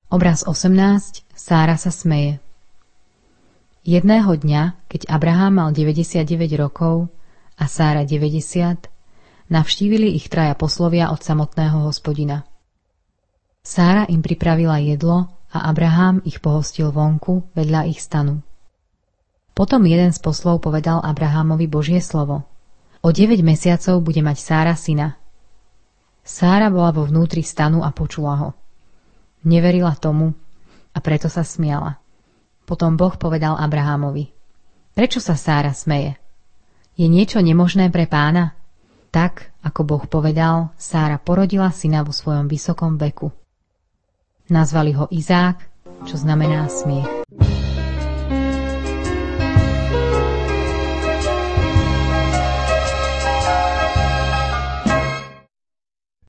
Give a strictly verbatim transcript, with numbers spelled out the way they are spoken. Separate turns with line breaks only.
Obraz osemnásť. Sára sa smeje. Jedného dňa, keď Abraham mal deväťdesiatdeväť rokov a Sára deväťdesiat, navštívili ich traja poslovia od samotného Hospodina. Sára im pripravila jedlo a Abraham ich pohostil vonku vedľa ich stanu. Potom jeden z poslov povedal Abrahamovi Božie slovo. O deväť mesiacov bude mať Sára syna. Sára bola vo vnútri stanu a počula ho. Neverila tomu a preto sa smiala. Potom Boh povedal Abrahamovi: Prečo sa Sára smeje? Je niečo nemožné pre Pána? Tak, ako Boh povedal, Sára porodila syna vo svojom vysokom veku. Nazvali ho Izák, čo znamená smiech.